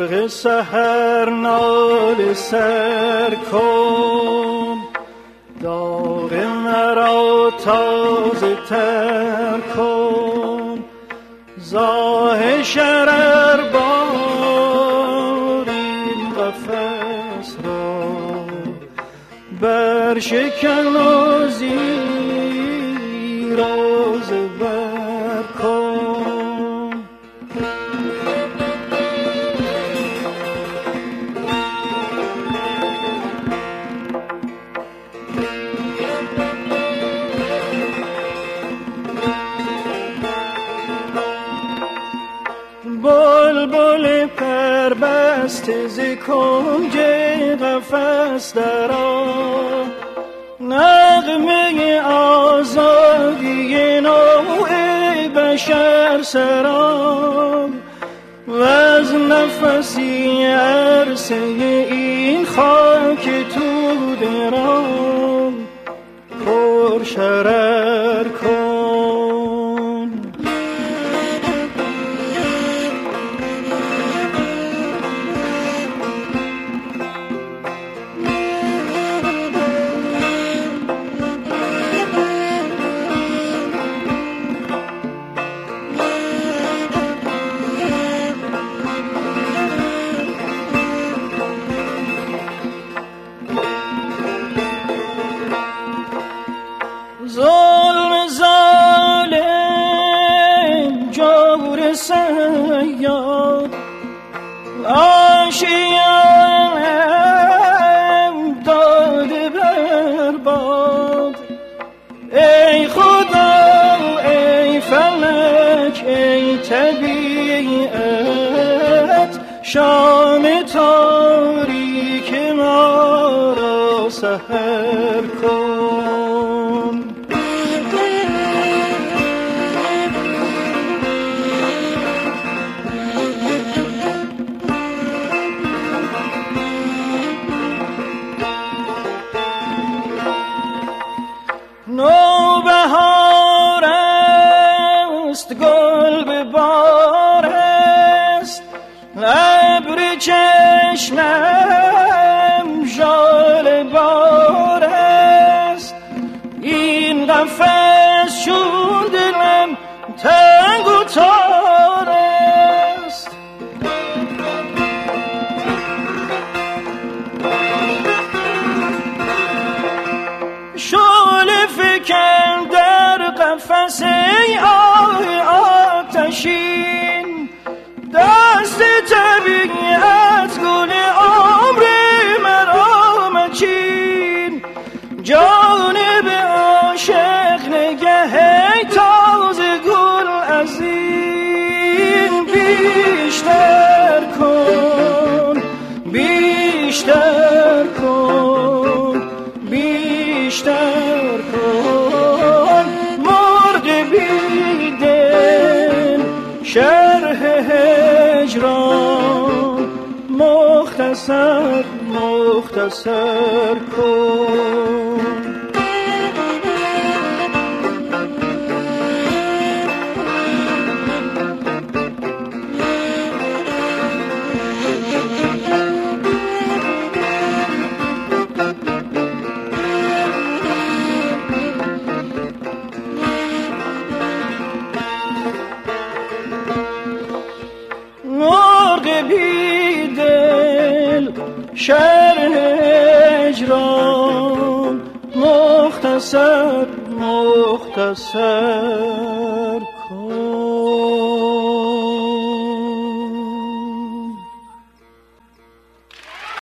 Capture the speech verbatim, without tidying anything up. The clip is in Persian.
مرغ سحر ناله سر کن، داغ مرا تازه تر کن. زاه شرر بار این قفس را بر شکن و زیر و زبر کن. بلبل پربسته ز کنج قفس درآ، نغمه آزادی نوع بشر سرا. وز نفسی عرصه این خاک تو درام پر شرر کن. ظلم ظالم جور سیاد آشیانم داده برباد. ای خدا ای فلک ای طبیعت، شام تاریک ما را سحر کن. نوبهار است گل به بار است، ابر چشمم ژاله بار است. این قفس چون دلم تنگ و تار است. شعله فکن در قفس ای آه آتشین، دست طبیعت گل عمر مرا مچین. جانب عاشق نگه تازه گل از این بیشتر کن، بیشتر کن، بیشتر کن. مرغ بیدل شرح هجران مختصر مختصر کن. بیدل شرح هجران مختصر مختصر کن.